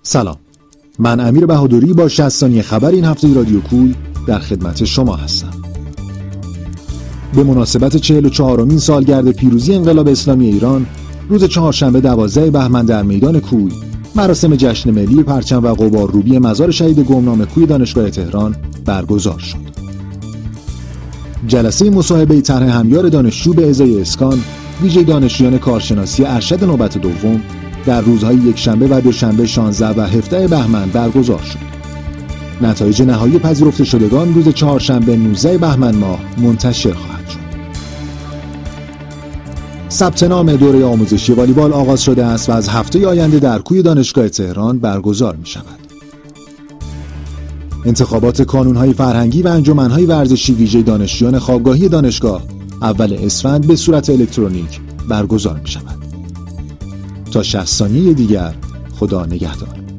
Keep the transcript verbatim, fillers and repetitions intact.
سلام، من امیر بهادری با شصت ثانیه خبر این هفته رادیو کوی در خدمت شما هستم. به مناسبت چهل و چهارمین سالگرد پیروزی انقلاب اسلامی ایران، روز چهارشنبه دوازده بهمن در میدان کوی مراسم جشن ملی پرچم و غبارروبی مزار شهید گمنام کوی دانشگاه تهران برگزار شد. جلسه مصاحبه طرح همیار دانشجو به ازای اسکان ویژه دانشجویان کارشناسی ارشد نوبت دوم در روزهای یکشنبه و دوشنبه شانزده و هفده بهمن برگزار شد. نتایج نهایی پذیرفته شدگان روز چهارشنبه نوزده بهمن ماه منتشر خواهد شد. ثبت نام دوره آموزشی والیبال آغاز شده است و از هفته آینده در کوی دانشگاه تهران برگزار می شود. انتخابات کانون‌های فرهنگی و انجمن‌های ورزشی ویژه دانشجویان خوابگاهی دانشگاه اول اسفند به صورت الکترونیک برگزار می شود. تا شصت ثانیه دیگر، خدا نگهدار.